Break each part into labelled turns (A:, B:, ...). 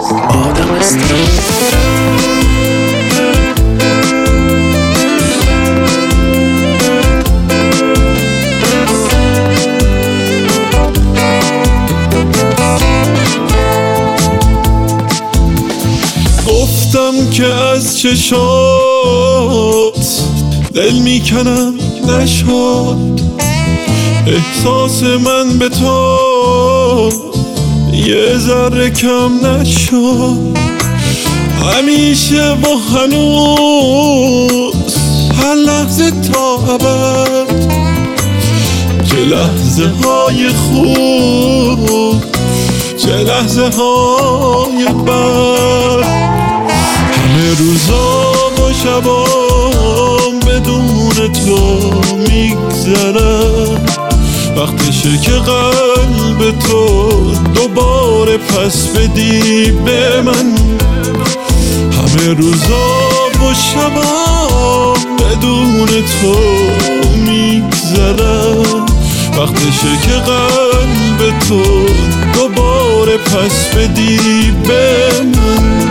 A: آدم
B: گفتم که از چشات دل میکنم نشد، احساس من به تو یه ذره کم نشد. همیشه و هنوز هر لحظه تا ابد، چه لحظه های خوب چه لحظه های بد. همه روزا و شبام بدون تو میگذرم، وقتشه که قلب تو دوباره پس بدی به من. همه روزا و شبام بدون تو میگذرم، وقتشه که قلب تو دوباره پس بدی به من.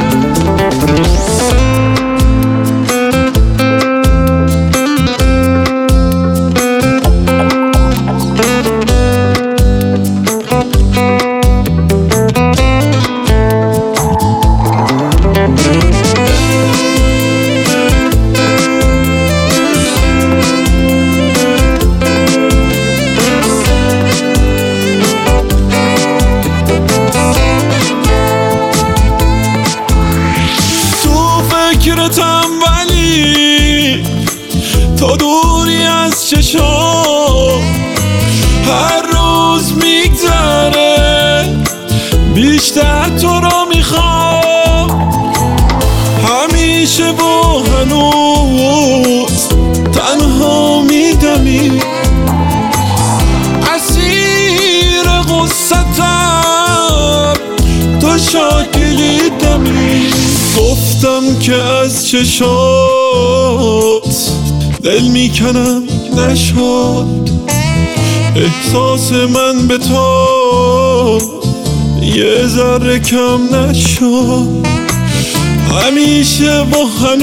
B: فکرتم ولی تو دوری از چشام، هر روز میگذره بیشتر تو رو میخوام. همیشه و هنوز تنها میدمی، اسیر غصتم تو شاکلی دمی. گفتم که از چشات دل میکنم نشد، احساس من به تو یه ذره کم نشد. همیشه و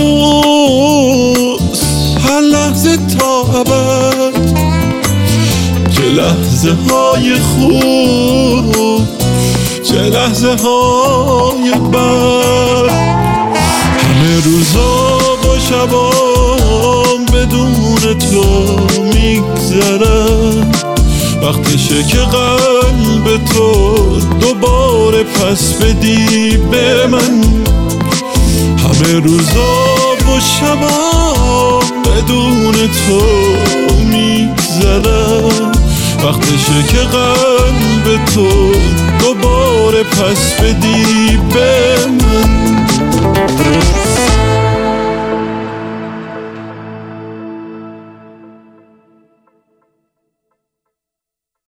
B: هنوز هر لحظه تا ابد، چه لحظه های خوب چه لحظه های بد. همه روزا و شبام بدون تو میگذرم، وقتشه که قلب تو دوباره پس بدی به من. همه روزا و شبام بدون تو میگذرم، وقتشه که قلب تو دوباره پس بدی به